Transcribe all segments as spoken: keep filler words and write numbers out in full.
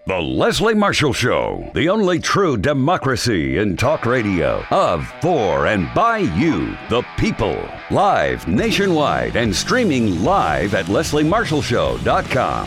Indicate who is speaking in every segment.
Speaker 1: The Leslie Marshall Show, the only true democracy in talk radio, of, for, and by you, the people. Live nationwide and streaming live at leslie marshall show dot com.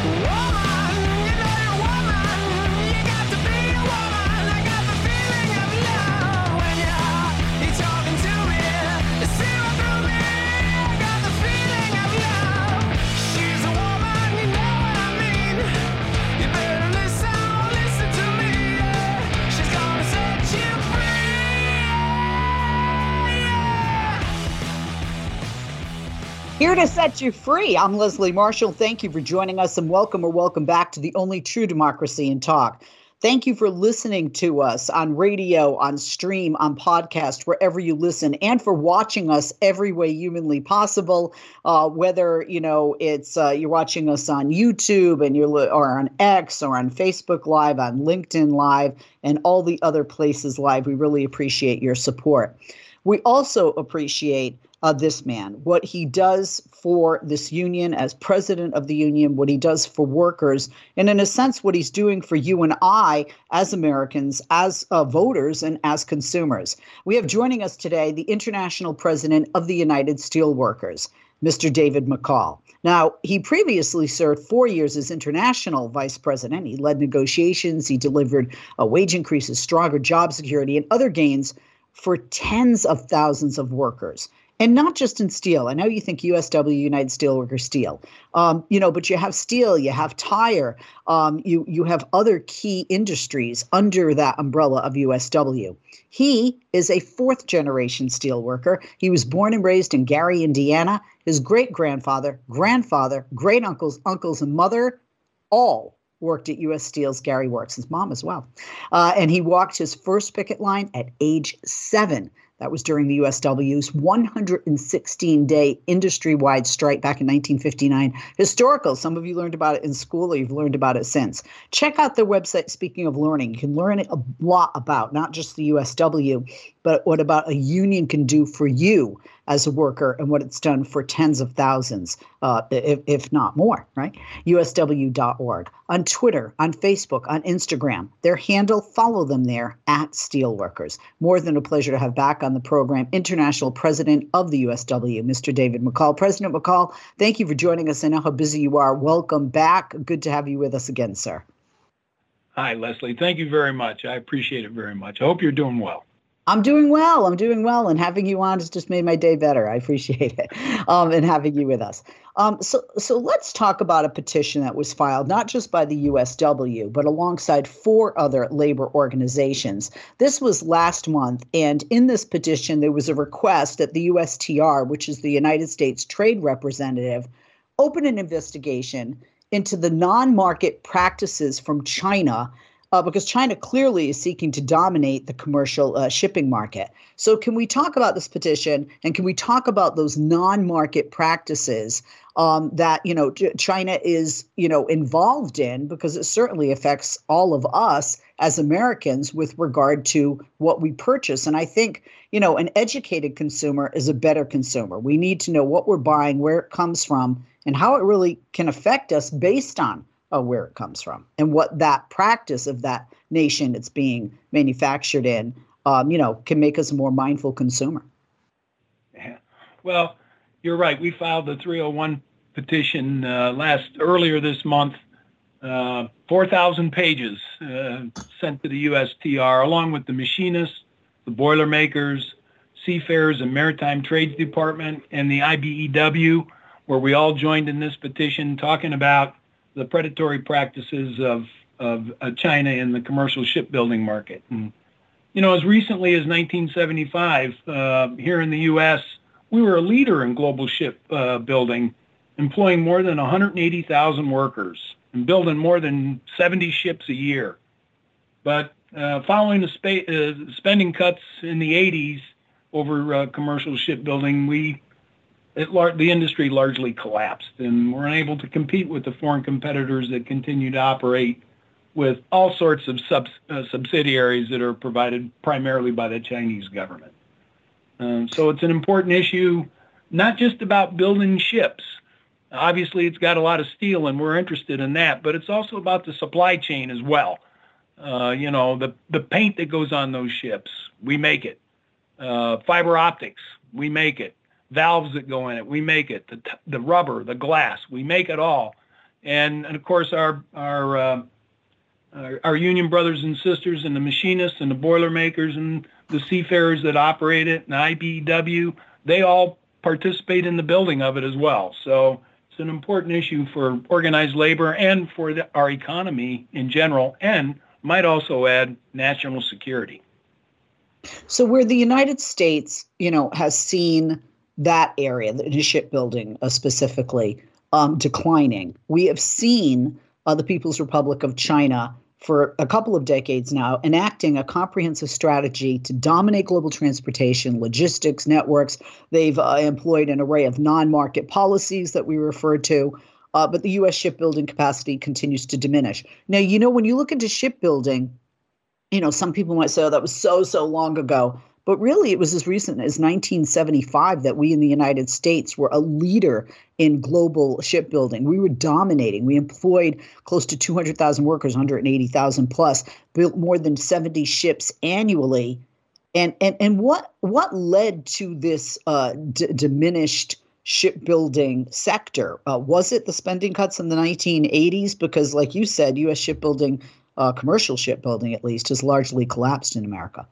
Speaker 2: Here to set you free. I'm Leslie Marshall. Thank you for joining us and welcome or welcome back to the only true democracy in talk. Thank you for listening to us on radio, on stream, on podcast, wherever you listen, and for watching us every way humanly possible. Uh, whether you know it's uh, you're watching us on YouTube and you're li- or on X or on Facebook Live, on LinkedIn Live, and all the other places live. We really appreciate your support. We also appreciate Uh, this man, what he does for this union as president of the union, what he does for workers, and in a sense, what he's doing for you and I as Americans, as uh, voters, and as consumers. We have joining us today the international president of the United Steelworkers, Mister David McCall. Now, he previously served four years as international vice president. He led negotiations. He delivered uh, wage increases, stronger job security, and other gains for tens of thousands of workers. And not just in steel. I know you think U S W, United Steelworkers Steel, um, you know, but you have steel, you have tire, um, you you have other key industries under that umbrella of U S W. He is a fourth generation steelworker. He was born and raised in Gary, Indiana. His great grandfather, grandfather, great uncles, uncles, and mother all worked at U S Steel's Gary Works, his mom as well. Uh, and he walked his first picket line at age seven. That was during the U S W's one hundred sixteen day industry-wide strike back in nineteen fifty-nine. Historical. Some of you learned about it in school or you've learned about it since. Check out their website, Speaking of Learning. You can learn a lot about not just the U S W, but what about a union can do for you as a worker and what it's done for tens of thousands, uh, if, if not more, right? U S W dot org. On Twitter, on Facebook, on Instagram. Their handle, follow them there, at Steelworkers. More than a pleasure to have back on the program, International President of the U S W, Mister David McCall. President McCall, thank you for joining us. I know how busy you are. Welcome back. Good to have you with us again, sir.
Speaker 3: Hi, Leslie. Thank you very much. I appreciate it very much. I hope you're doing well.
Speaker 2: I'm doing well. I'm doing well. And having you on has just made my day better. I appreciate it. Um, and having you with us. Um, so, so let's talk about a petition that was filed, not just by the U S W, but alongside four other labor organizations. This was last month. And in this petition, there was a request that the U S T R, which is the United States Trade Representative, open an investigation into the non-market practices from China, Uh, because China clearly is seeking to dominate the commercial uh, shipping market. So can we talk about this petition and can we talk about those non-market practices um, that, you know, China is, you know, involved in, because it certainly affects all of us as Americans with regard to what we purchase. And I think, you know, an educated consumer is a better consumer. We need to know what we're buying, where it comes from, and how it really can affect us based on Uh, where it comes from and what that practice of that nation it's being manufactured in, um, you know, can make us a more mindful consumer.
Speaker 3: Yeah. Well, you're right. We filed the three oh one petition uh, last earlier this month, uh, four thousand pages uh, sent to the U S T R, along with the machinists, the Boilermakers, Seafarers and Maritime Trades Department, and the I B E W, where we all joined in this petition talking about the predatory practices of, of uh, China in the commercial shipbuilding market. And, you know, as recently as nineteen seventy-five, uh, here in the U S, we were a leader in global ship uh, building, employing more than one hundred eighty thousand workers and building more than seventy ships a year. But uh, following the spa- uh, spending cuts in the eighties over uh, commercial shipbuilding, we It, the industry largely collapsed, and we're unable to compete with the foreign competitors that continue to operate with all sorts of sub, uh, subsidiaries that are provided primarily by the Chinese government. Um, so it's an important issue, not just about building ships. Obviously, it's got a lot of steel, and we're interested in that, but it's also about the supply chain as well. Uh, you know, the, the paint that goes on those ships, we make it. Uh, fiber optics, we make it. Valves that go in it, we make it. The, the rubber, the glass, we make it all. And, and of course, our, our, uh, our, our union brothers and sisters and the machinists and the boiler makers and the seafarers that operate it and I B E W, they all participate in the building of it as well. So it's an important issue for organized labor and for the, our economy in general, and might also add national security.
Speaker 2: So where the United States, you know, has seen that area, the shipbuilding uh, specifically, um, declining, we have seen uh, the People's Republic of China for a couple of decades now enacting a comprehensive strategy to dominate global transportation, logistics, networks. They've uh, employed an array of non-market policies that we referred to, uh, but the U S shipbuilding capacity continues to diminish. Now, you know, when you look into shipbuilding, you know, some people might say, oh, that was so, so long ago. But really, it was as recent as nineteen seventy-five that we in the United States were a leader in global shipbuilding. We were dominating. We employed close to two hundred thousand workers, one hundred eighty thousand plus, built more than seventy ships annually. And and and what what led to this uh, d- diminished shipbuilding sector? Uh, was it the spending cuts in the nineteen eighties? Because like you said, U S shipbuilding, uh, commercial shipbuilding at least, has largely collapsed in America.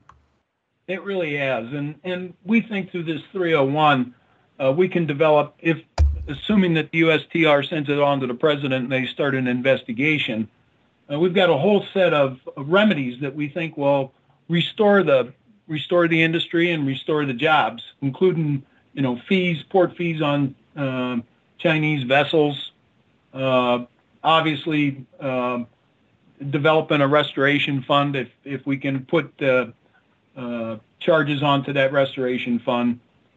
Speaker 3: It really has. And and we think through this three oh one, uh, we can develop, if assuming that the U S T R sends it on to the president and they start an investigation, uh, we've got a whole set of, of remedies that we think will restore the restore the industry and restore the jobs, including, you know, fees, port fees on uh, Chinese vessels, uh, obviously uh, developing a restoration fund if, if we can put the uh, charges onto that restoration fund.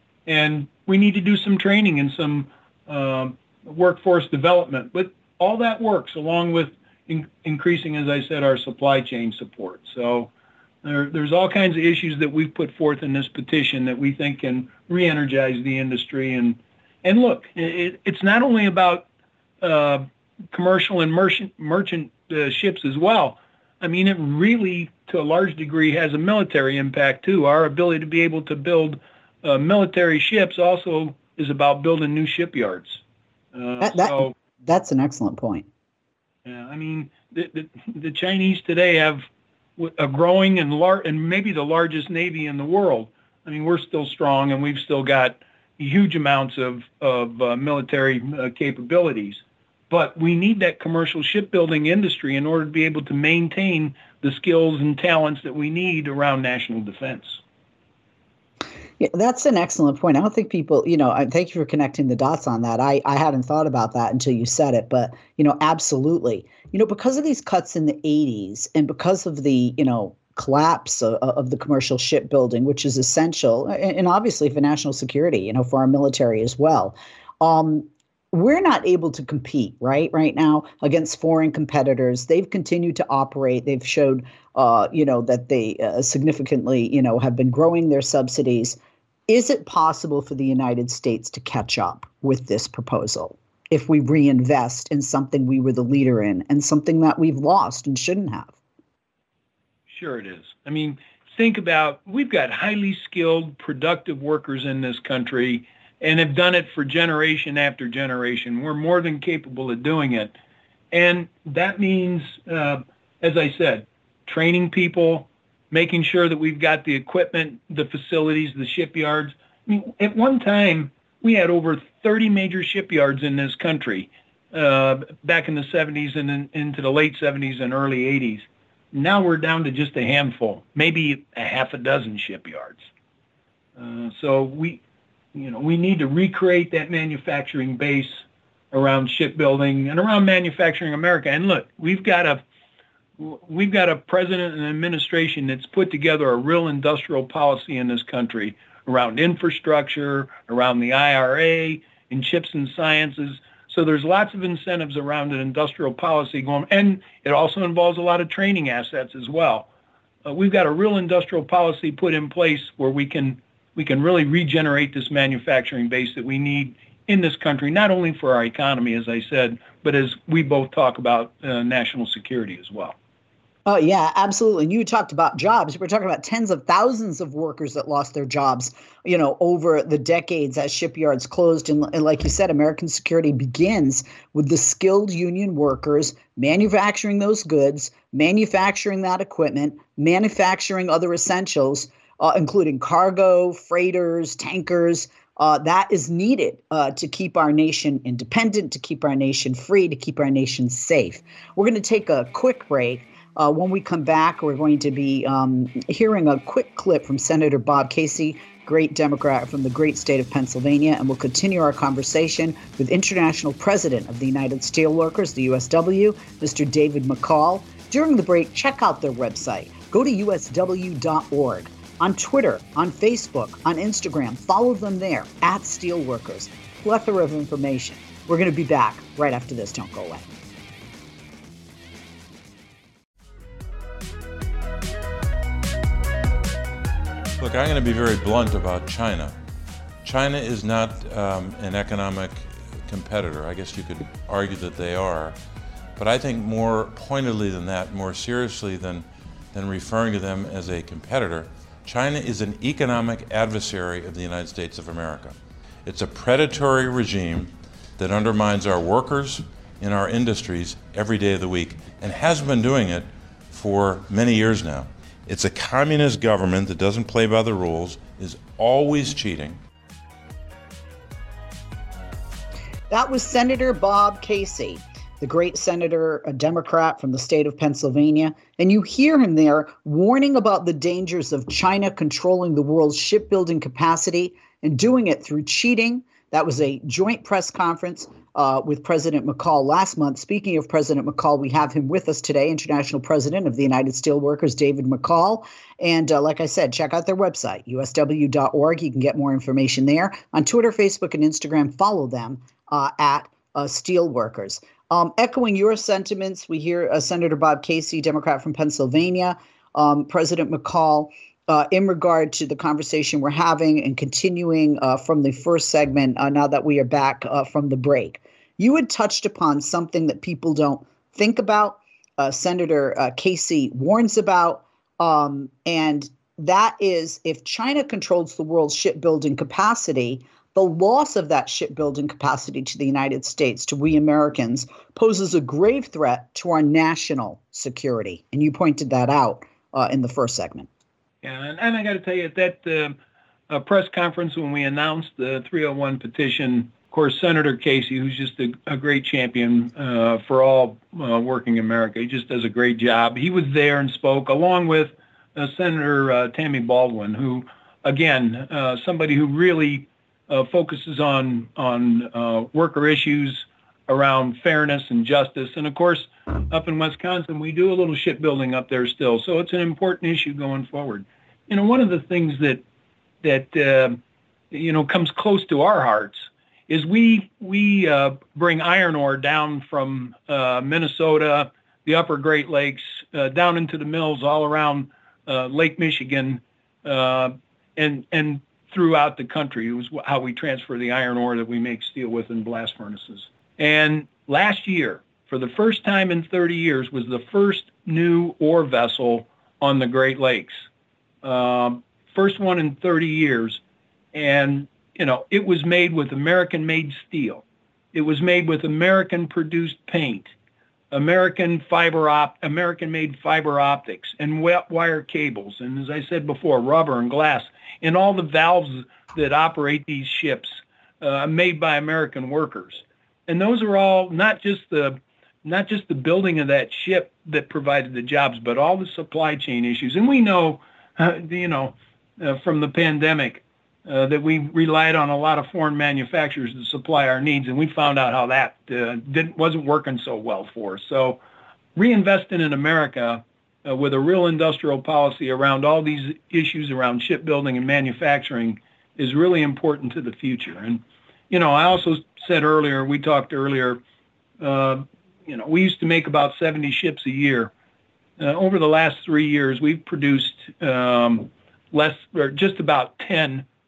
Speaker 3: And we need to do some training and some uh, workforce development. But all that works along with in- increasing, as I said, our supply chain support. So there, there's all kinds of issues that we've put forth in this petition that we think can re-energize the industry. And, and look, it, it's not only about uh, commercial and merchant, merchant uh, ships as well. I mean, it really, to a large degree, has a military impact, too. Our ability to be able to build uh, military ships also is about building new shipyards. Uh,
Speaker 2: that, that,
Speaker 3: so,
Speaker 2: that's an excellent point.
Speaker 3: Yeah, I mean, the, the, the Chinese today have a growing and, lar- and maybe the largest navy in the world. I mean, we're still strong, and we've still got huge amounts of, of uh, military uh, capabilities. But we need that commercial shipbuilding industry in order to be able to maintain the skills and talents that we need around national defense.
Speaker 2: Yeah, that's an excellent point. I don't think people, you know, I thank you for connecting the dots on that. I, I hadn't thought about that until you said it, but, you know, absolutely. You know, because of these cuts in the eighties and because of the, you know, collapse of, of the commercial shipbuilding, which is essential and, and obviously for national security, you know, for our military as well. Um, We're not able to compete, right, right now against foreign competitors. They've continued to operate. They've showed, uh, you know, that they uh, significantly, you know, have been growing their subsidies. Is it possible for the United States to catch up with this proposal if we reinvest in something we were the leader in and something that we've lost and shouldn't have?
Speaker 3: Sure it is. I mean, think about, we've got highly skilled, productive workers in this country and have done it for generation after generation. We're more than capable of doing it. And that means, uh, as I said, training people, making sure that we've got the equipment, the facilities, the shipyards. I mean, at one time, we had over thirty major shipyards in this country uh, back in the seventies and in, into the late seventies and early eighties. Now we're down to just a handful, maybe a half a dozen shipyards. Uh, so we... You know, we need to recreate that manufacturing base around shipbuilding and around manufacturing America. And look, we've got a we've got a president and administration that's put together a real industrial policy in this country around infrastructure, around the I R A, in chips and sciences. So there's lots of incentives around an industrial policy going, and it also involves a lot of training assets as well. Uh, we've got a real industrial policy put in place where we can we can really regenerate this manufacturing base that we need in this country, not only for our economy, as I said, but as we both talk about uh, national security as well.
Speaker 2: Oh, yeah, absolutely. And you talked about jobs. We're talking about tens of thousands of workers that lost their jobs, you know, over the decades as shipyards closed. And, and like you said, American security begins with the skilled union workers manufacturing those goods, manufacturing that equipment, manufacturing other essentials, uh, including cargo, freighters, tankers. Uh, that is needed uh, to keep our nation independent, to keep our nation free, to keep our nation safe. We're going to take a quick break. Uh, when we come back, we're going to be um, hearing a quick clip from Senator Bob Casey, great Democrat from the great state of Pennsylvania, and we'll continue our conversation with International President of the United Steelworkers, the U S W, Mister David McCall. During the break, check out their website. Go to U S W dot org. On Twitter, on Facebook, on Instagram, follow them there, at Steelworkers. Plethora of information. We're going to be back right after this. Don't go away.
Speaker 4: Look, I'm going to be very blunt about China. China is not um, an economic competitor. I guess you could argue that they are. But I think more pointedly than that, more seriously than, than referring to them as a competitor, China is an economic adversary of the United States of America. It's a predatory regime that undermines our workers in our industries every day of the week and has been doing it for many years now. It's a communist government that doesn't play by the rules, is always cheating.
Speaker 2: That was Senator Bob Casey, the great senator, a Democrat from the state of Pennsylvania. And you hear him there warning about the dangers of China controlling the world's shipbuilding capacity and doing it through cheating. That was a joint press conference uh, with President McCall last month. Speaking of President McCall, we have him with us today, International President of the United Steelworkers, David McCall. And uh, like I said, check out their website, U S W dot org. You can get more information there. On Twitter, Facebook, and Instagram, follow them uh, at uh, Steelworkers. Um, echoing your sentiments, we hear uh, Senator Bob Casey, Democrat from Pennsylvania, um, President McCall, Uh, in regard to the conversation we're having and continuing uh, from the first segment, uh, now that we are back uh, from the break. You had touched upon something that people don't think about, uh, Senator uh, Casey warns about, um, and that is if China controls the world's shipbuilding capacity, the loss of that shipbuilding capacity to the United States, to we Americans, poses a grave threat to our national security. And you pointed that out uh, in the first segment.
Speaker 3: Yeah, and, and I got to tell you, at that uh, uh, press conference when we announced the three oh one petition, of course, Senator Casey, who's just a, a great champion uh, for all uh, working America, he just does a great job. He was there and spoke, along with uh, Senator uh, Tammy Baldwin, who, again, uh, somebody who really uh, focuses on, on uh, worker issues around fairness and justice. And, of course, up in Wisconsin, we do a little shipbuilding up there still. So it's an important issue going forward. You know, one of the things that, that uh, you know, comes close to our hearts is we we uh, bring iron ore down from uh, Minnesota, the upper Great Lakes, uh, down into the mills all around uh, Lake Michigan, uh, and and throughout the country. It was how we transfer the iron ore that we make steel with in blast furnaces. And last year, for the first time in thirty years, was the first new ore vessel on the Great Lakes. Um, first one in thirty years. And, you know, it was made with American-made steel. It was made with American-produced paint, American fiber op, American-made fiber optics, and wet wire cables. And as I said before, rubber and glass, and all the valves that operate these ships uh, made by American workers. And those are all not just the not just the building of that ship that provided the jobs, but all the supply chain issues. And we know, uh, you know, uh, from the pandemic uh, that we relied on a lot of foreign manufacturers to supply our needs, and we found out how that uh, didn't wasn't working so well for us. So reinvesting in America uh, with a real industrial policy around all these issues around shipbuilding and manufacturing is really important to the future. And, you know, I also said earlier, we talked earlier, uh, you know, we used to make about seventy ships a year. Uh, over the last three years, we've produced um, less, or just about ten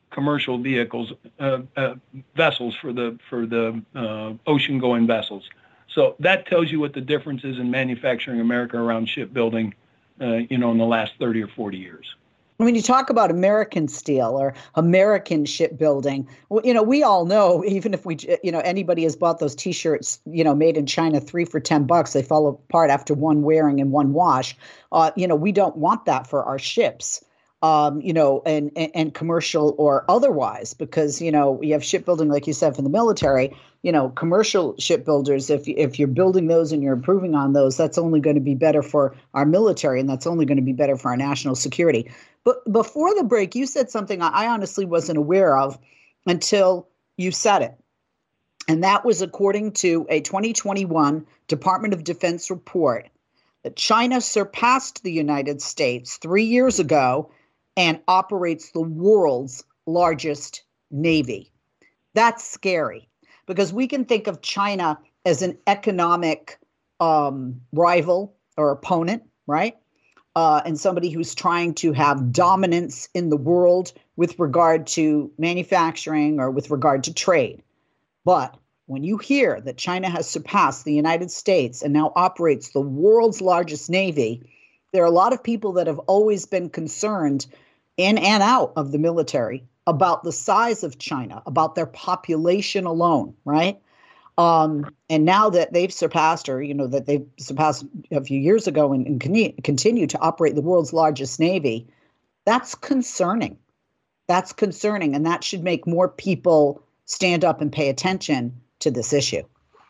Speaker 3: commercial vehicles, uh, uh, vessels for the for the uh, ocean-going vessels. So that tells you what the difference is in manufacturing America around shipbuilding, uh, you know, in the last thirty or forty years.
Speaker 2: When you talk about American steel or American shipbuilding, well, you know, we all know, even if we, you know, anybody has bought those T-shirts, you know, made in China, three for ten bucks, they fall apart after one wearing and one wash. Uh, you know, we don't want that for our ships. Um, you know, and, and and commercial or otherwise, because, you know, you have shipbuilding, like you said, for the military, you know, commercial shipbuilders, if, if you're building those and you're improving on those, that's only going to be better for our military, and that's only going to be better for our national security. But before the break, you said something I honestly wasn't aware of until you said it. And that was according to a twenty twenty-one Department of Defense report that China surpassed the United States three years ago and operates the world's largest navy. That's scary, because we can think of China as an economic um, rival or opponent, right? Uh, and somebody who's trying to have dominance in the world with regard to manufacturing or with regard to trade. But when you hear that China has surpassed the United States and now operates the world's largest navy, there are a lot of people that have always been concerned in and out of the military about the size of China, about their population alone, right? Um, and now that they've surpassed, or, you know, that they've surpassed a few years ago and, and con- continue to operate the world's largest navy, that's concerning. That's concerning. And that should make more people stand up and pay attention to this issue.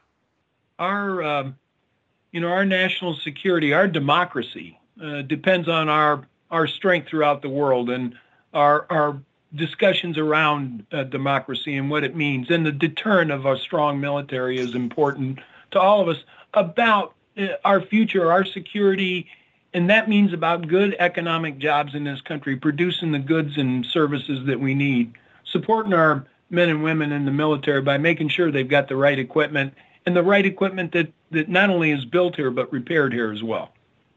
Speaker 3: Our, um, you know, our national security, our democracy uh, depends on our our strength throughout the world, and our our discussions around uh, democracy and what it means, and the deterrent of a strong military is important to all of us about uh, our future, our security, and that means about good economic jobs in this country, producing the goods and services that we need, supporting our men and women in the military by making sure they've got the right equipment, and the right equipment that, that not only is built here, but repaired here as well.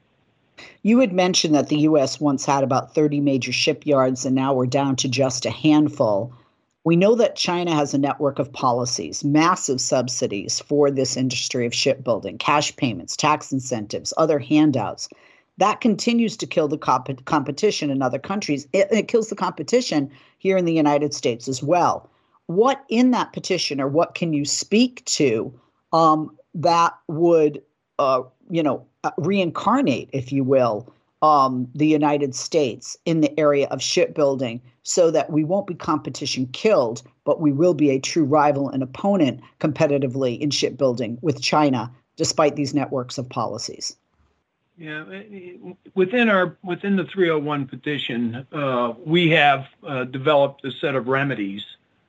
Speaker 2: You had mentioned that the U S once had about thirty major shipyards, and now we're down to just a handful. We know that China has a network of policies, massive subsidies for this industry of shipbuilding, cash payments, tax incentives, other handouts. That continues to kill the comp- competition in other countries. It, it kills the competition here in the United States as well. What in that petition, or what can you speak to um, that would, uh, you know, uh, reincarnate, if you will, um, the United States in the area of shipbuilding, so that we won't be competition killed, but we will be a true rival and opponent competitively in shipbuilding with China, despite these networks of policies?
Speaker 3: Yeah, within our within the three oh one petition, uh, we have uh, developed a set of remedies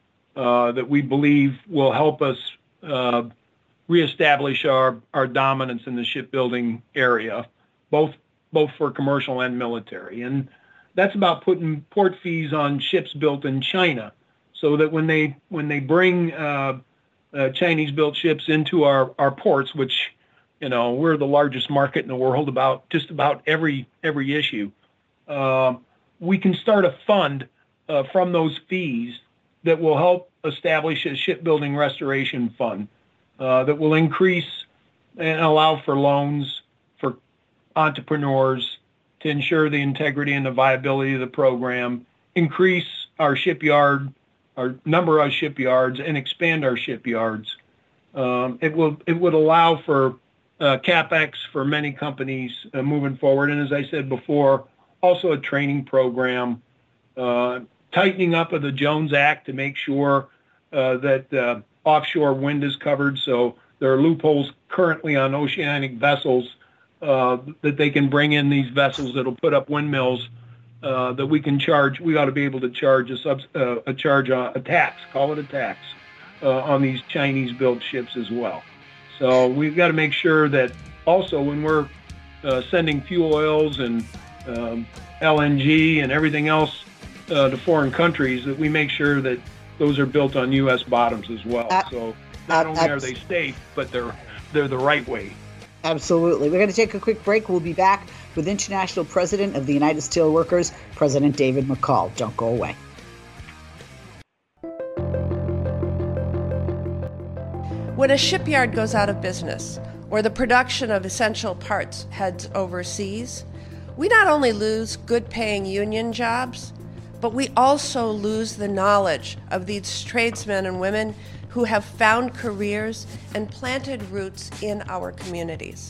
Speaker 3: uh, that we believe will help us uh, reestablish our, our dominance in the shipbuilding area, both both for commercial and military. And that's about putting port fees on ships built in China, so that when they when they bring uh, uh, Chinese-built ships into our, our ports, which, you know, we're the largest market in the world about just about every every issue, uh, we can start a fund uh, from those fees that will help establish a shipbuilding restoration fund uh, that will increase and allow for loans for entrepreneurs to ensure the integrity and the viability of the program, increase our shipyard, our number of shipyards, and expand our shipyards. Um, it will it would allow for uh, CapEx for many companies uh, moving forward, and as I said before, also a training program, uh, tightening up of the Jones Act to make sure uh, that uh, offshore wind is covered. So there are loopholes currently on oceanic vessels uh, that they can bring in these vessels that'll put up windmills uh, that we can charge. We ought to be able to charge a, sub, uh, a charge uh, a tax, call it a tax, uh, on these Chinese-built ships as well. So we've got to make sure that also when we're uh, sending fuel oils and um, L N G and everything else uh, to foreign countries, that we make sure that those are built on U S bottoms as well. Uh, so not uh, only are they safe, but they're they're the right way.
Speaker 2: Absolutely. We're going to take a quick break. We'll be back with International President of the United Steelworkers, President David McCall. Don't go away.
Speaker 5: When a shipyard goes out of business, or the production of essential parts heads overseas, we not only lose good-paying union jobs, but we also lose the knowledge of these tradesmen and women who have found careers and planted roots in our communities.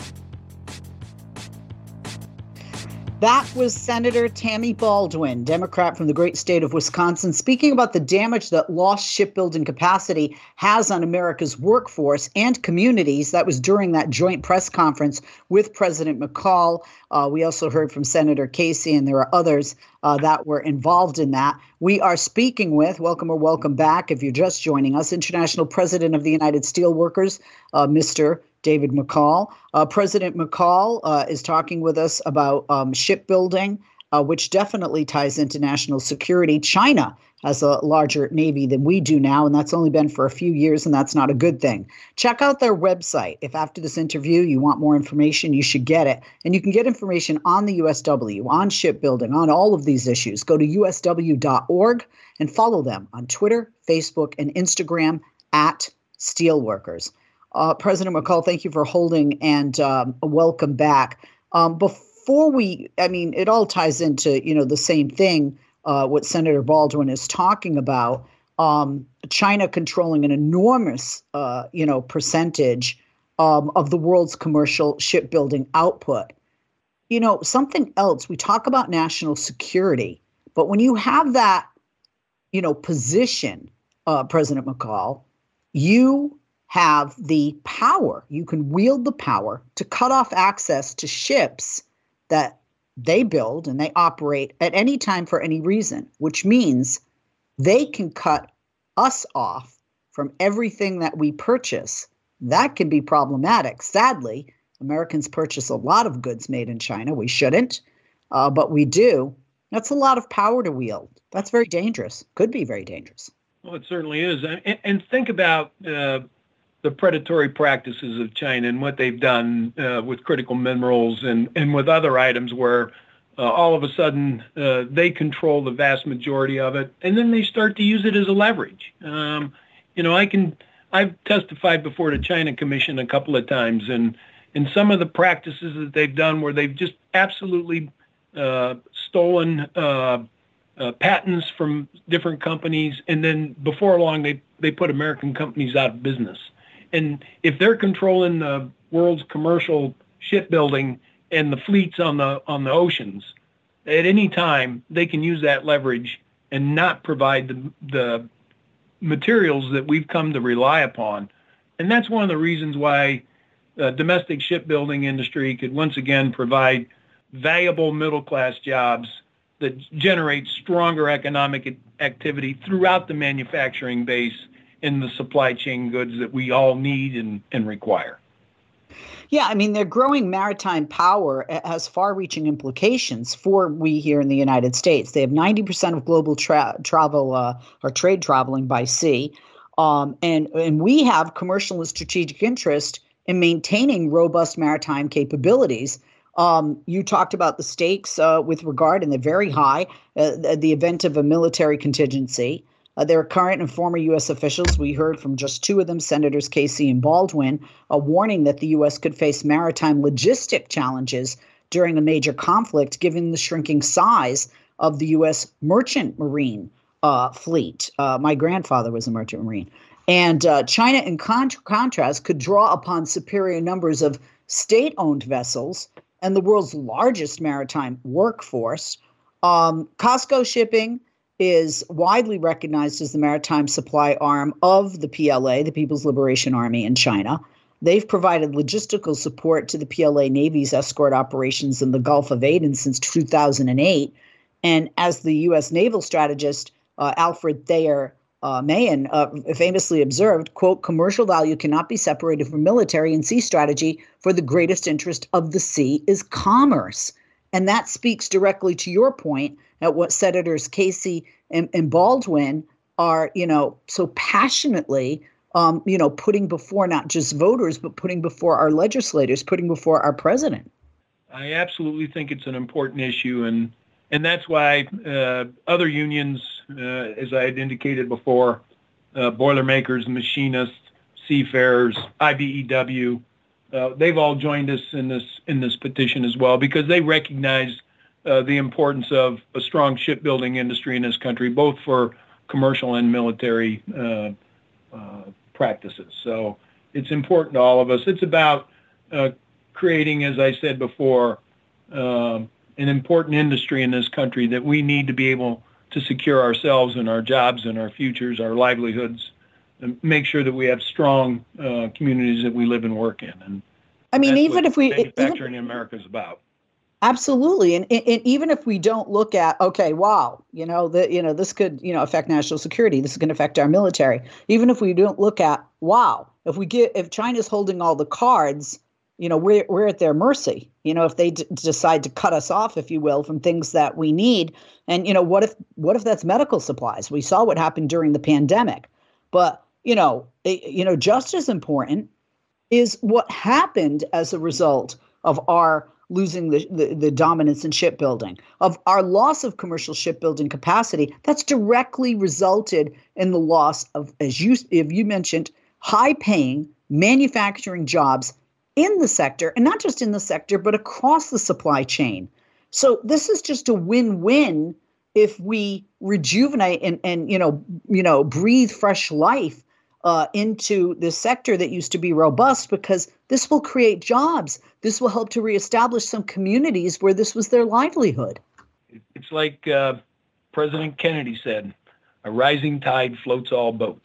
Speaker 2: That was Senator Tammy Baldwin, Democrat from the great state of Wisconsin, speaking about the damage that lost shipbuilding capacity has on America's workforce and communities. That was during that joint press conference with President McCall. Uh, we also heard from Senator Casey, and there are others uh, that were involved in that. We are speaking with, welcome or welcome back if you're just joining us, International President of the United Steelworkers, uh, Mister David McCall. Uh, President McCall uh, is talking with us about um, shipbuilding, uh, which definitely ties into national security. China has a larger Navy than we do now, and that's only been for a few years, and that's not a good thing. Check out their website. If after this interview you want more information, you should get it. And you can get information on the U S W, on shipbuilding, on all of these issues. Go to U S W dot org and follow them on Twitter, Facebook, and Instagram at Steelworkers. Uh, President McCall, thank you for holding, and um, welcome back. Um, before we, I mean, it all ties into, you know, the same thing, uh, what Senator Baldwin is talking about, um, China controlling an enormous, uh, you know, percentage um, of the world's commercial shipbuilding output. You know, something else, we talk about national security, but when you have that, you know, position, uh, President McCall, you have the power, you can wield the power to cut off access to ships that they build and they operate at any time for any reason, which means they can cut us off from everything that we purchase. That can be problematic. Sadly, Americans purchase a lot of goods made in China. We shouldn't, uh, but we do. That's a lot of power to wield. That's very dangerous. Could be very dangerous.
Speaker 3: Well, it certainly is. And, and think about uh, the predatory practices of China and what they've done uh, with critical minerals and, and with other items where uh, all of a sudden uh, they control the vast majority of it, and then they start to use it as a leverage. Um, you know, I can, I've testified before the China Commission a couple of times, and, and some of the practices that they've done where they've just absolutely uh, stolen uh, uh, patents from different companies, and then before long they, they put American companies out of business. And if they're controlling the world's commercial shipbuilding and the fleets on the on the oceans, at any time they can use that leverage and not provide the, the materials that we've come to rely upon. And that's one of the reasons why the domestic shipbuilding industry could once again provide valuable middle-class jobs that generate stronger economic activity throughout the manufacturing base in the supply chain goods that we all need and, and require.
Speaker 2: Yeah, I mean, their growing maritime power has far-reaching implications for we here in the United States. They have ninety percent of global tra- travel uh, or trade traveling by sea. Um, and, and we have commercial and strategic interest in maintaining robust maritime capabilities. Um, you talked about the stakes uh, with regard, and they're very high, uh, the, the event of a military contingency. Uh, there are current and former U S officials. We heard from just two of them, Senators Casey and Baldwin, a warning that the U S could face maritime logistic challenges during a major conflict, given the shrinking size of the U S merchant marine uh, fleet. Uh, my grandfather was a merchant marine. And uh, China, in con- contrast, could draw upon superior numbers of state-owned vessels and the world's largest maritime workforce. Um, COSCO Shipping is widely recognized as the maritime supply arm of the P L A, the People's Liberation Army in China. They've provided logistical support to the P L A Navy's escort operations in the Gulf of Aden since two thousand eight. And as the U S naval strategist uh, Alfred Thayer uh, Mahan uh, famously observed, quote, commercial value cannot be separated from military and sea strategy, for the greatest interest of the sea is commerce. And that speaks directly to your point at what Senators Casey and, and Baldwin are, you know, so passionately, um, you know, putting before not just voters, but putting before our legislators, putting before our president.
Speaker 3: I absolutely think it's an important issue. And and that's why uh, other unions, uh, as I had indicated before, uh, Boilermakers, machinists, seafarers, I B E W. Uh, they've all joined us in this in this petition as well because they recognize uh, the importance of a strong shipbuilding industry in this country, both for commercial and military uh, uh, practices. So it's important to all of us. It's about uh, creating, as I said before, uh, an important industry in this country that we need to be able to secure ourselves and our jobs and our futures, our livelihoods, and make sure that we have strong uh, communities that we live and work in. And
Speaker 2: I mean, even if we
Speaker 3: manufacturing in America is about.
Speaker 2: Absolutely, and, and even if we don't look at, okay, wow, you know, that you know this could you know affect national security, this is going to affect our military. Even if we don't look at, wow, if we get if China's holding all the cards, you know, we're we're at their mercy. You know, if they d- decide to cut us off, if you will, from things that we need, and you know, what if what if that's medical supplies? We saw what happened during the pandemic, but you know, it, you know, just as important is what happened as a result of our losing the, the, the dominance in shipbuilding, of our loss of commercial shipbuilding capacity. That's directly resulted in the loss of, as you, if you mentioned, high-paying manufacturing jobs in the sector, and not just in the sector, but across the supply chain. So this is just a win-win if we rejuvenate and, and you know, you know, breathe fresh life Uh, into this sector that used to be robust, because this will create jobs. This will help to reestablish some communities where this was their livelihood.
Speaker 3: It's like uh, President Kennedy said, a rising tide floats all boats.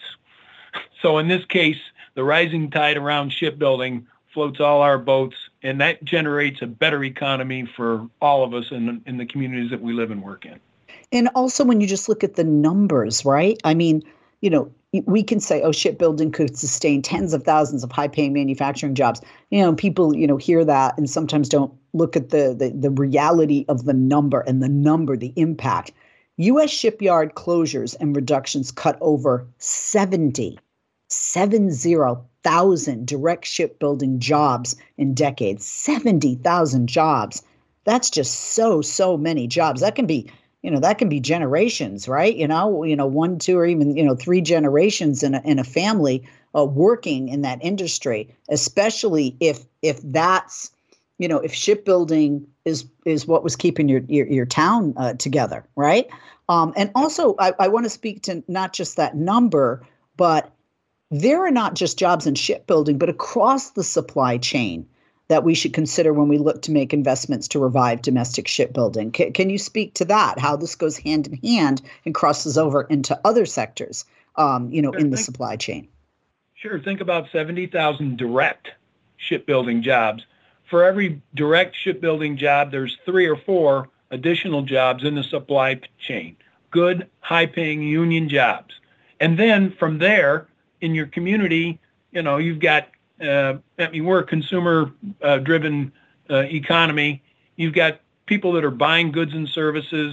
Speaker 3: So in this case, the rising tide around shipbuilding floats all our boats, and that generates a better economy for all of us in, in the communities that we live and work in.
Speaker 2: And also when you just look at the numbers, right? I mean, you know, we can say, oh, shipbuilding could sustain tens of thousands of high-paying manufacturing jobs. You know, people, you know, hear that and sometimes don't look at the, the the reality of the number and the number, the impact. U S shipyard closures and reductions cut over seventy, seven zero thousand direct shipbuilding jobs in decades. seventy thousand jobs. That's just so, so many jobs. That can be You know, that can be generations, right? You know, you know, one, two, or even, you know, three generations in a, in a family uh, working in that industry, especially if if that's, you know, if shipbuilding is is what was keeping your your, your town uh, together, right? Um, and also, I, I want to speak to not just that number, but there are not just jobs in shipbuilding, but across the supply chain that we should consider when we look to make investments to revive domestic shipbuilding. Can, can you speak to that, how this goes hand in hand and crosses over into other sectors, um, you know, sure, in the think, supply chain?
Speaker 3: Sure. Think about seventy thousand direct shipbuilding jobs. For every direct shipbuilding job, there's three or four additional jobs in the supply chain, good, high-paying union jobs. And then from there, in your community, you know, you've got Uh, I mean, we're a consumer-driven uh, uh, economy. You've got people that are buying goods and services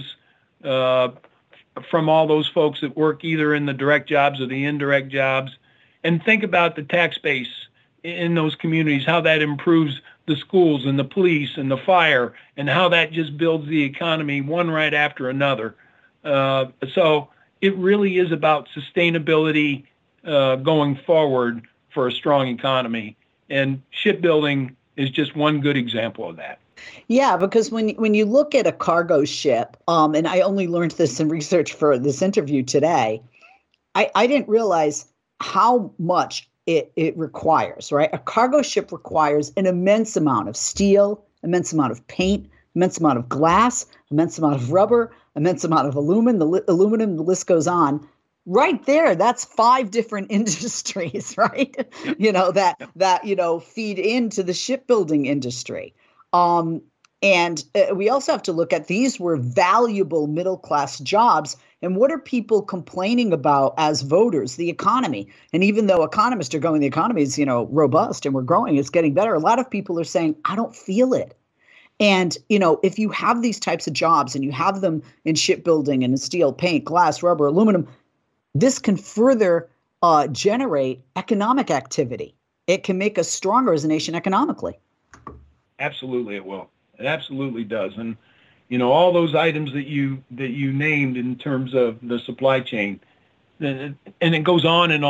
Speaker 3: uh, from all those folks that work either in the direct jobs or the indirect jobs. And think about the tax base in those communities, how that improves the schools and the police and the fire, and how that just builds the economy one right after another. Uh, so it really is about sustainability uh, going forward for a strong economy. And shipbuilding is just one good example of that.
Speaker 2: Yeah, because when when you look at a cargo ship, um, and I only learned this in research for this interview today, I, I didn't realize how much it, it requires, right? A cargo ship requires an immense amount of steel, immense amount of paint, immense amount of glass, immense amount of rubber, immense amount of aluminum, the li- aluminum, the list goes on. Right there, that's five different industries, right? You know, that, that, you know, feed into the shipbuilding industry. Um, and uh, we also have to look at, these were valuable middle-class jobs. And what are people complaining about as voters? The economy. And even though economists are going, the economy is, you know, robust and we're growing, it's getting better. A lot of people are saying, I don't feel it. And, you know, if you have these types of jobs and you have them in shipbuilding and in steel, paint, glass, rubber, aluminum, this can further uh, generate economic activity. It can make us stronger as a nation economically.
Speaker 3: Absolutely, it will. It absolutely does. And, you know, all those items that you that you named in terms of the supply chain, and it goes on and on.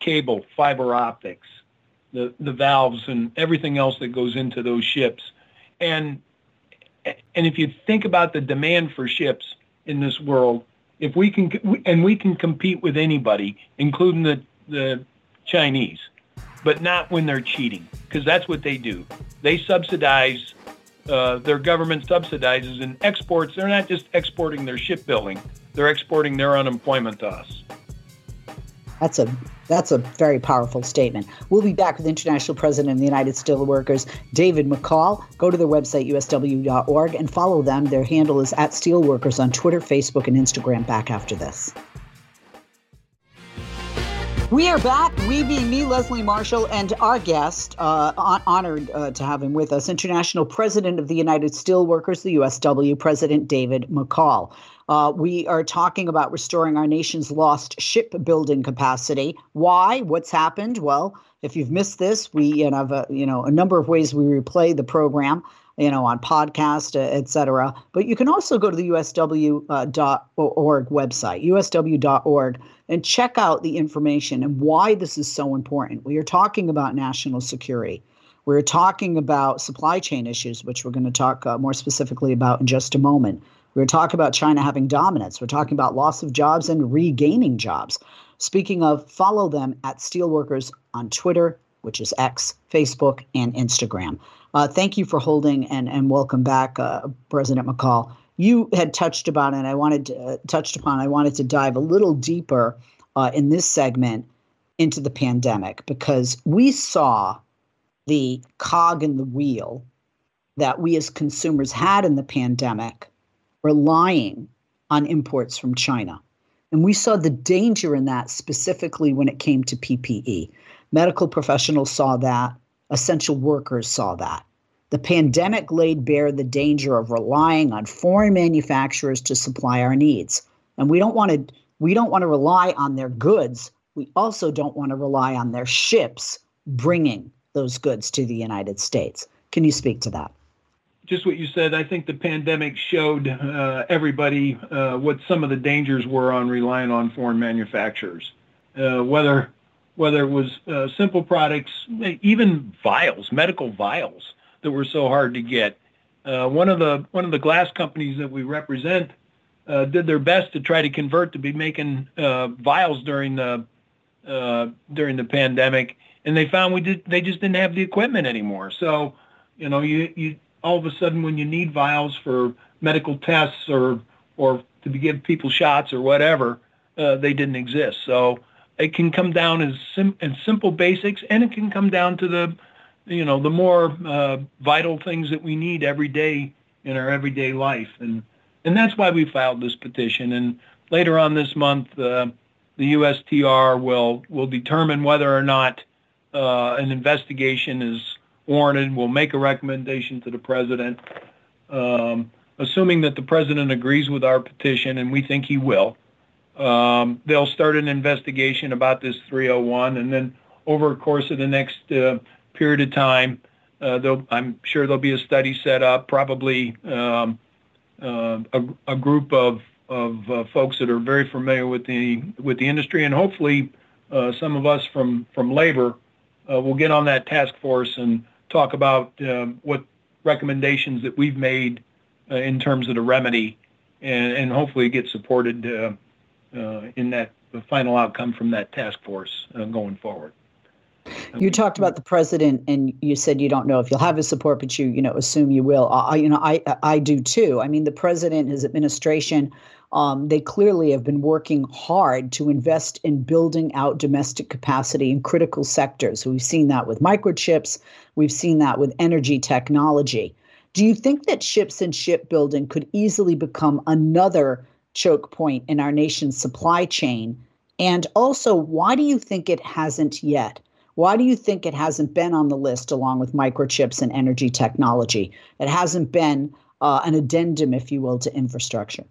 Speaker 3: cable, fiber optics, the, the valves, and everything else that goes into those ships. And and if you think about the demand for ships in this world, if we can, and we can compete with anybody, including the, the Chinese, but not when they're cheating, because that's what they do. They subsidize, uh, their government subsidizes and exports. They're not just exporting their shipbuilding, they're exporting their unemployment to us.
Speaker 2: That's a that's a very powerful statement. We'll be back with International President of the United Steelworkers, David McCall. Go to their website, U S W dot org, and follow them. Their handle is at Steelworkers on Twitter, Facebook, and Instagram. Back after this. We are back, we being me, Leslie Marshall, and our guest, uh, honored uh, to have him with us, International President of the United Steelworkers, the U S W, President David McCall. Uh, we are talking about restoring our nation's lost shipbuilding capacity. Why? What's happened? Well, if you've missed this, we you know, have a, you know, a number of ways we replay the program, you know, on podcast, uh, et cetera. But you can also go to the U S W dot org website, U S W dot org, and check out the information and why this is so important. We are talking about national security. We're talking about supply chain issues, which we're going to talk uh, more specifically about in just a moment. We're talking about China having dominance. We're talking about loss of jobs and regaining jobs. Speaking of, follow them at Steelworkers on Twitter, which is X, Facebook, and Instagram. Uh, thank you for holding and, and welcome back, uh, President McCall. You had touched about, and I wanted to, uh, touched upon, I wanted to dive a little deeper uh, in this segment into the pandemic, because we saw the cog in the wheel that we as consumers had in the pandemic relying on imports from China. And we saw the danger in that specifically when it came to P P E. Medical professionals saw that. Essential workers saw that. The pandemic laid bare the danger of relying on foreign manufacturers to supply our needs. And we don't want to we don't want to rely on their goods. We also don't want to rely on their ships bringing those goods to the United States. Can you speak to that?
Speaker 3: Just what you said, I think the pandemic showed uh, everybody uh, what some of the dangers were on relying on foreign manufacturers, uh, whether whether it was uh, simple products, even vials, medical vials that were so hard to get. Uh, one of the one of the glass companies that we represent uh, did their best to try to convert to be making uh, vials during the uh, during the pandemic, and they found we did they just didn't have the equipment anymore. So, you know, you you. all of a sudden when you need vials for medical tests or or to give people shots or whatever, uh, they didn't exist. So it can come down as, sim- as simple basics, and it can come down to the, you know, the more uh, vital things that we need every day in our everyday life. And and that's why we filed this petition. And later on this month, uh, the U S T R will, will determine whether or not uh, an investigation is warranted. We'll make a recommendation to the president, um, assuming that the president agrees with our petition, and we think he will. Um, they'll start an investigation about this three oh one, and then over the course of the next uh, period of time, uh, I'm sure there'll be a study set up, probably um, uh, a, a group of, of uh, folks that are very familiar with the with the industry, and hopefully uh, some of us from, from labor uh, will get on that task force and talk about um, what recommendations that we've made uh, in terms of the remedy, and, and hopefully get supported uh, uh, in that the final outcome from that task force uh, going forward.
Speaker 2: You talked about the president, and you said you don't know if you'll have his support, but you you know assume you will. I you know I I do too. I mean, the president, his administration, um, they clearly have been working hard to invest in building out domestic capacity in critical sectors. We've seen that with microchips. We've seen that with energy technology. Do you think that ships and shipbuilding could easily become another choke point in our nation's supply chain? And also, why do you think it hasn't yet? Why do you think it hasn't been on the list along with microchips and energy technology? It hasn't been uh, an addendum, if you will, to infrastructure.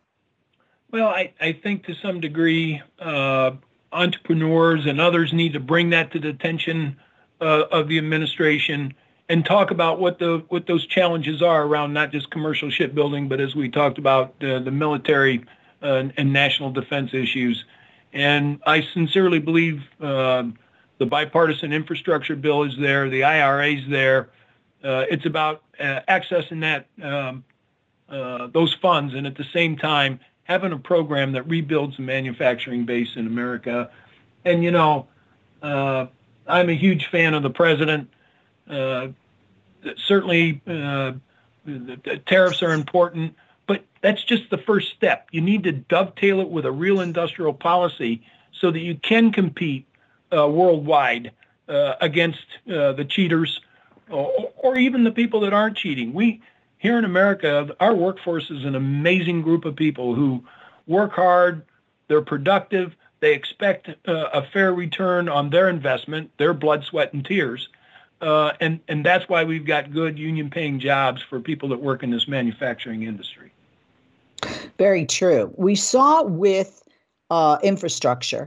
Speaker 3: Well, I, I think to some degree, uh, entrepreneurs and others need to bring that to the attention uh, of the administration and talk about what the what those challenges are around not just commercial shipbuilding, but as we talked about, uh, the military uh, and national defense issues. And I sincerely believe uh, the bipartisan infrastructure bill is there, the I R A is there. Uh, it's about uh, accessing that um, uh, those funds, and at the same time having a program that rebuilds the manufacturing base in America. And you know, uh, I'm a huge fan of the president. Uh, certainly, uh, the, the tariffs are important, but that's just the first step. You need to dovetail it with a real industrial policy so that you can compete uh, worldwide uh, against uh, the cheaters or, or even the people that aren't cheating. We here in America, our workforce is an amazing group of people who work hard, they're productive, they expect uh, a fair return on their investment, their blood, sweat, and tears. Uh, and, and that's why we've got good union-paying jobs for people that work in this manufacturing industry.
Speaker 2: Very true. We saw with uh, infrastructure,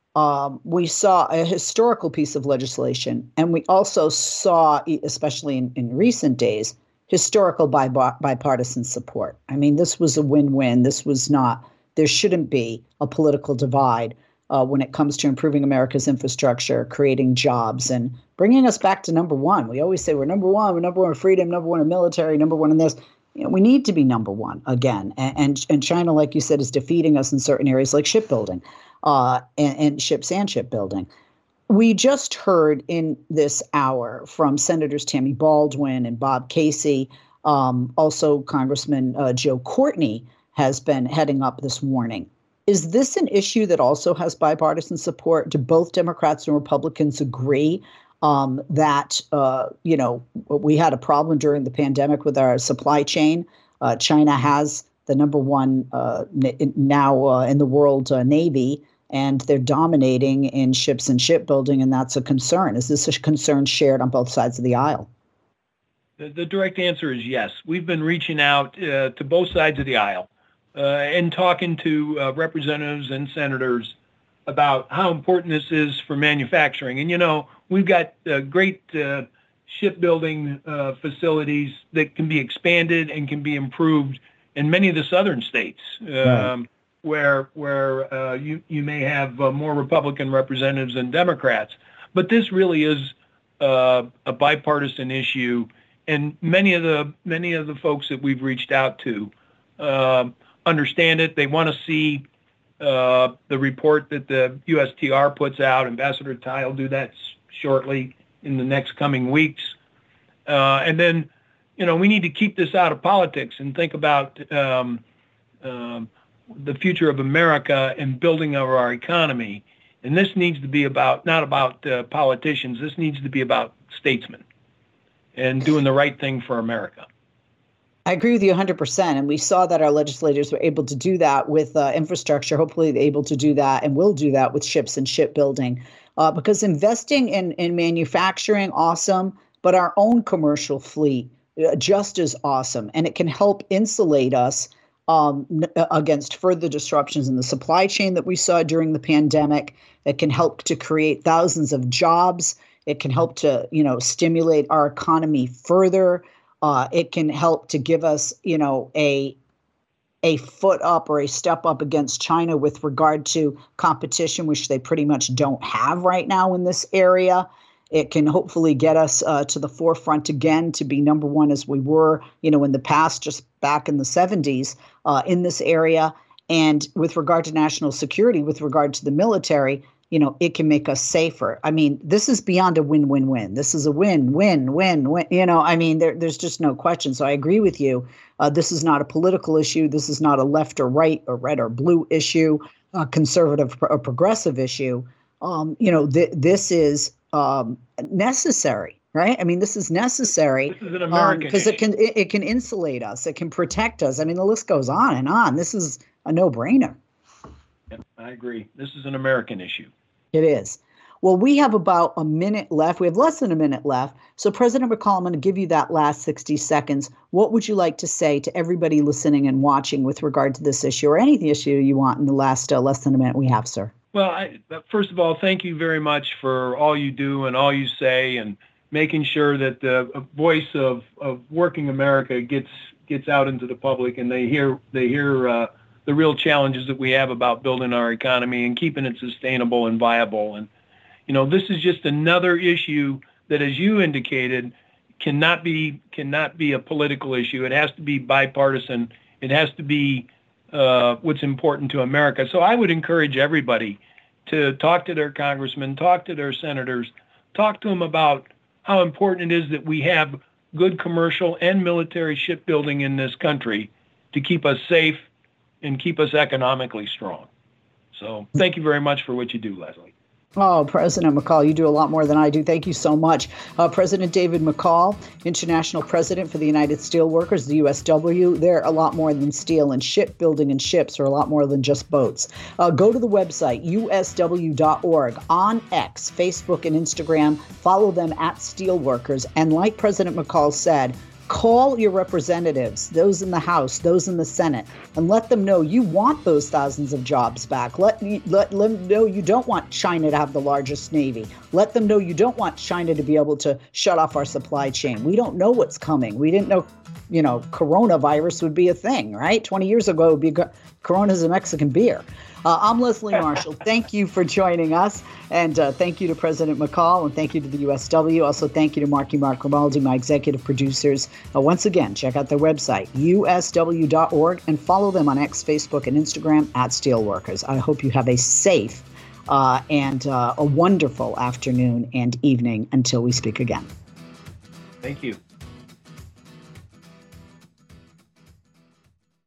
Speaker 2: um, we saw a historical piece of legislation, and we also saw, especially in, in recent days, historical bi- bipartisan support. I mean, this was a win-win. This was not, there shouldn't be a political divide uh, when it comes to improving America's infrastructure, creating jobs, and bringing us back to number one. We always say we're number one, we're number one in freedom, number one in military, number one in this. You know, we need to be number one again. And, and, and China, like you said, is defeating us in certain areas like shipbuilding uh, and, and ships and shipbuilding. We just heard in this hour from Senators Tammy Baldwin and Bob Casey. Um, also, Congressman uh, Joe Courtney has been heading up this warning. Is this an issue that also has bipartisan support? Do both Democrats and Republicans agree um, that, uh, you know, we had a problem during the pandemic with our supply chain? Uh, China has the number one uh, n- now uh, in the world uh, Navy, and they're dominating in ships and shipbuilding, and that's a concern. Is this a concern shared on both sides of the aisle?
Speaker 3: The, the direct answer is yes. We've been reaching out uh, to both sides of the aisle uh, and talking to uh, representatives and senators about how important this is for manufacturing. And, you know, we've got uh, great uh, shipbuilding uh, facilities that can be expanded and can be improved in many of the southern states. Um, right. where where uh, you, you may have uh, more Republican representatives than Democrats. But this really is uh, a bipartisan issue, and many of the many of the folks that we've reached out to uh, understand it. They want to see uh, the report that the U S T R puts out. Ambassador Tai will do that shortly in the next coming weeks. Uh, and then, you know, we need to keep this out of politics and think about um, um, the future of America and building of our economy. And this needs to be about, not about uh, politicians, this needs to be about statesmen and doing the right thing for America.
Speaker 2: I agree with you one hundred percent. And we saw that our legislators were able to do that with uh, infrastructure. Hopefully they're able to do that and will do that with ships and shipbuilding. Uh, because investing in, in manufacturing, awesome, but our own commercial fleet, uh, just as awesome. And it can help insulate us Um, against further disruptions in the supply chain that we saw during the pandemic. It can help to create thousands of jobs. It can help to, you know, stimulate our economy further. Uh, it can help to give us, you know, a a foot up or a step up against China with regard to competition, which they pretty much don't have right now in this area. It can hopefully get us uh, to the forefront again to be number one as we were, you know, in the past, just back in the seventies uh, in this area. And with regard to national security, with regard to the military, you know, it can make us safer. I mean, this is beyond a win-win-win. This is a win, win, win, win. You know, I mean, there, there's just no question. So I agree with you. Uh, this is not a political issue. This is not a left or right or red or blue issue, a conservative or progressive issue. Um, you know, th- this is um, necessary, right? I mean, this is necessary
Speaker 3: this is an American
Speaker 2: because um, it can it, it can insulate us. It can protect us. I mean, the list goes on and on. This is a no-brainer.
Speaker 3: Yeah, I agree. This is an American issue.
Speaker 2: It is. Well, we have about a minute left. We have less than a minute left. So, President McCall, I'm going to give you that last sixty seconds. What would you like to say to everybody listening and watching with regard to this issue or any issue you want in the last uh, less than a minute we have, sir?
Speaker 3: Well, I, first of all, thank you very much for all you do and all you say and making sure that the voice of, of working America gets gets out into the public and they hear they hear uh, the the real challenges that we have about building our economy and keeping it sustainable and viable. And, you know, this is just another issue that, as you indicated, cannot be cannot be a political issue. It has to be bipartisan. It has to be uh, what's important to America. So I would encourage everybody to talk to their congressmen, talk to their senators, talk to them about how important it is that we have good commercial and military shipbuilding in this country to keep us safe and keep us economically strong. So thank you very much for what you do, Leslie.
Speaker 2: Oh, President McCall, you do a lot more than I do. Thank you so much. Uh, President David McCall, International President for the United Steelworkers, the U S W. They're a lot more than steel, and shipbuilding and ships are a lot more than just boats. Uh, go to the website, U S W dot org, on X, Facebook, and Instagram. Follow them at Steelworkers. And like President McCall said, call your representatives, those in the House, those in the Senate, and let them know you want those thousands of jobs back. Let, let, let them know you don't want China to have the largest Navy. Let them know you don't want China to be able to shut off our supply chain. We don't know what's coming. We didn't know, you know, coronavirus would be a thing, right? twenty years ago, it would be Corona's a Mexican beer. Uh, I'm Leslie Marshall. Thank you for joining us. And uh, thank you to President McCall, and thank you to the U S W. Also, thank you to Marky Mark Grimaldi, my executive producers. Uh, once again, check out their website, U S W dot org, and follow them on X, Facebook, and Instagram at Steelworkers. I hope you have a safe uh, and uh, a wonderful afternoon and evening until we speak again.
Speaker 3: Thank you.